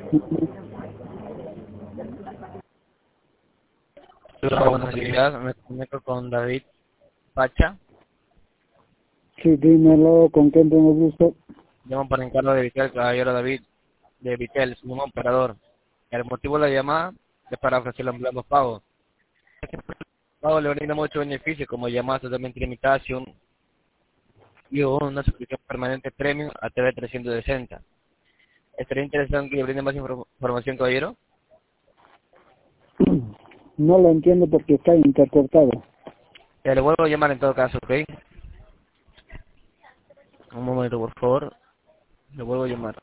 Hola, buenos días, me comunico con David Pacha. Sí, dímelo, ¿con quién tengo gusto? Llamo para encargo de Vitel, caballero David de Vitel, su nuevo operador. El motivo de la llamada es para ofrecerle un plan de pago. Este pago le brinda mucho beneficio, como llamadas totalmente ilimitadas y una suscripción permanente premium a TV 360. ¿Estaría interesado en que le brinde más información, caballero? No lo entiendo porque está intercortado. Le vuelvo a llamar en todo caso, ¿ok? Un momento, por favor. Le vuelvo a llamar.